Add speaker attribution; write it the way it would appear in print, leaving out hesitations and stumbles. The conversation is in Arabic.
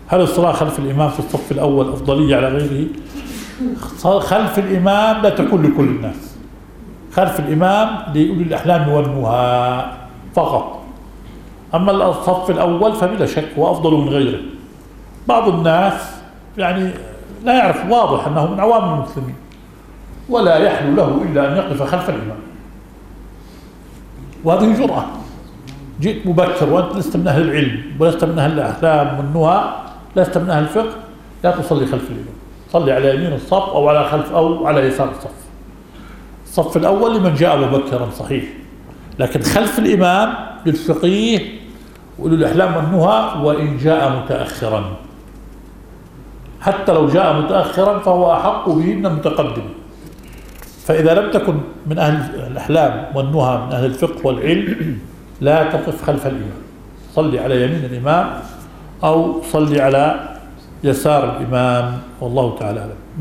Speaker 1: هل الصلاة خلف الإمام في الصف الأول أفضلية على غيره؟ خلف الإمام لا تكون لكل الناس، خلف الإمام لأولي الأحلام والنهى فقط. أما الصف الأول فبلا شك هو أفضل من غيره. بعض الناس يعني لا يعرف، واضح أنه من عوام المسلمين ولا يحلو له إلا أن يقف خلف الإمام، وهذه جرأة. جئت مبكر وأنت لست من أهل العلم ولست من أهل الأحلام والنهى، لست من أهل الفقه، لا تصلي خلف الإمام، صلي على يمين الصف أو على خلف أو على يسار الصف. الصف الأول لمن جاء مبكرا صحيح، لكن خلف الإمام للفقيه وأولي الأحلام والنهى وإن جاء متأخرا، حتى لو جاء متأخرا فهو أحق به من المتقدم. فإذا لم تكن من أهل الأحلام والنهى من أهل الفقه والعلم لا تقف خلف الإمام، صلي على يمين الإمام أو صلي على يسار الإمام، والله تعالى أعلم.